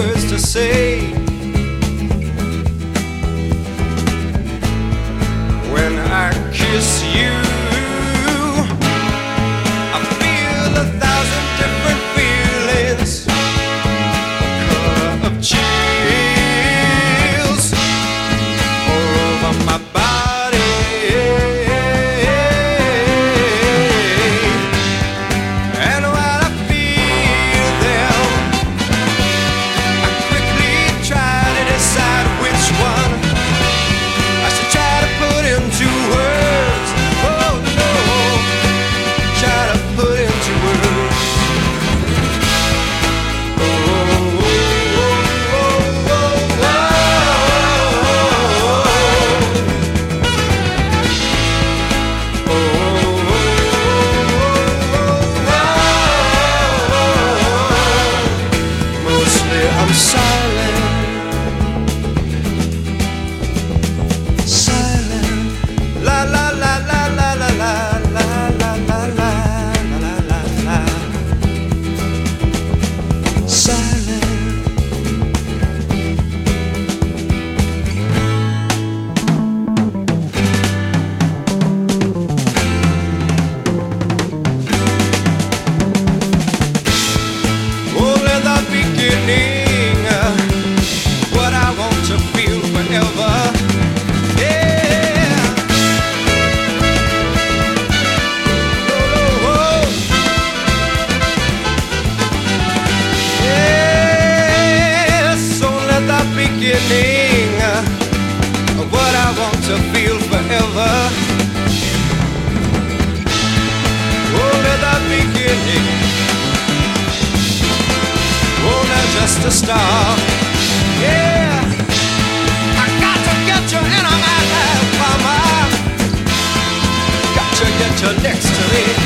words to say. When I kiss you, I feel 1,000 different feelings, the color of chills all over my body. And when I feel them, I quickly try to decide which one I should try to put into words. Oh no, try to put into words. Oh, oh, oh, oh, oh, oh, oh. Mostly I'm silent. La la la la la la la la la la la la la la. Silent. Only the beginning, what I want to feel forever. Beginning of what I want to feel forever. Only the beginning, only just a start. Yeah, I got to get you in my life, mama. Got to get you next to me.